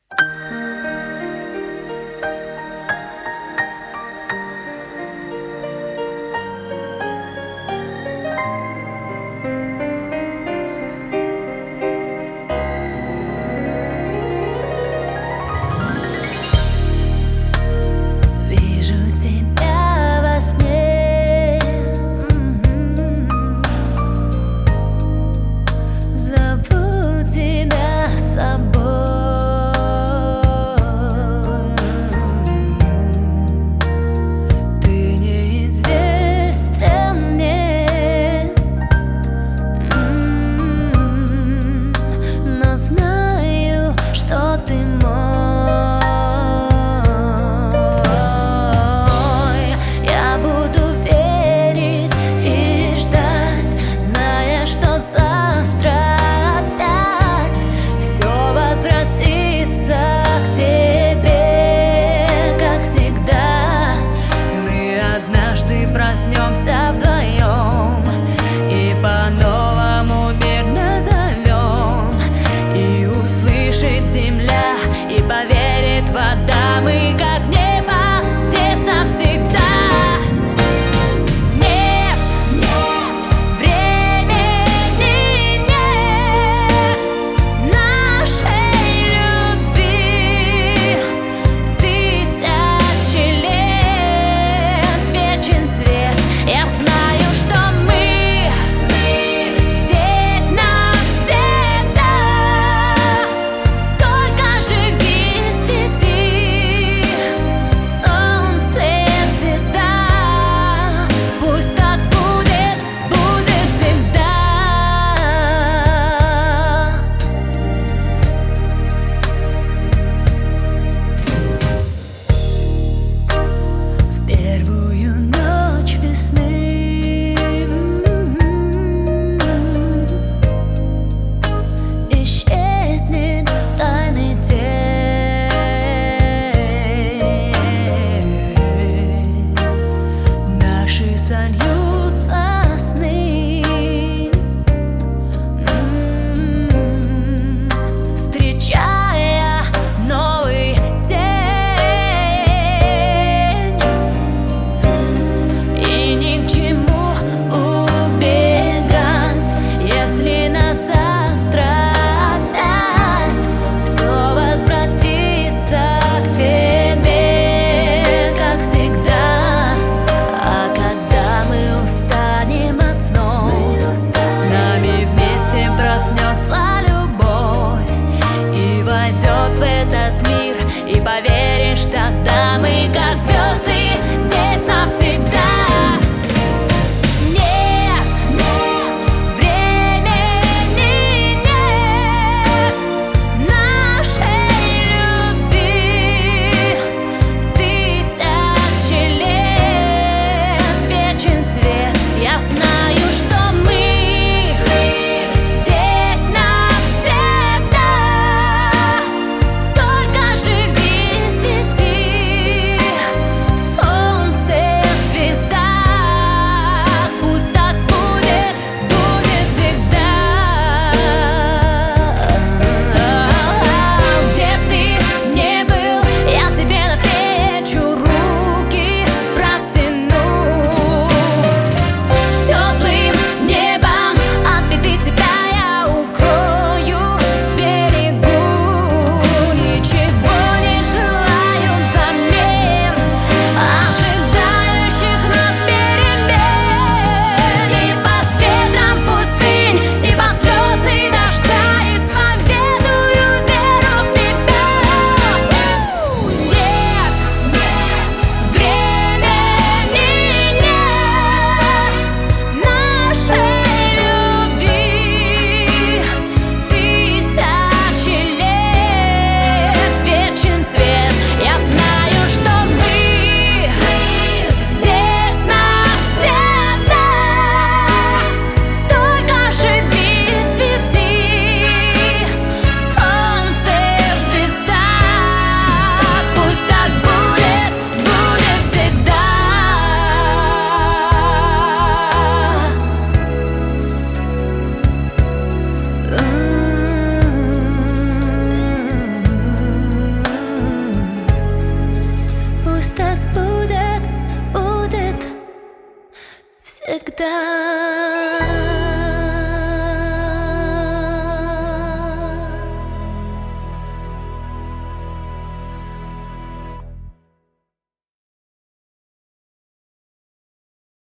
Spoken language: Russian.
Тебя во сне, зову тебя с собой. Ты неизвестен мне, но знаю, что ты мой. Завтра опять все возвратится к тебе, как всегда. Мы однажды проснемся вдвоем и по-новому мир назовем. И услышит земля, и поверит вода. Мы как небо здесь навсегда. Сольются сны, встречая новый день, и ни к чему убегать, если на завтра опять все возвратится к тебе, как всегда. Проснется любовь и войдет в этот мир, и поверишь, тогда мы как звезды здесь навсегда. Звезда. навсегда.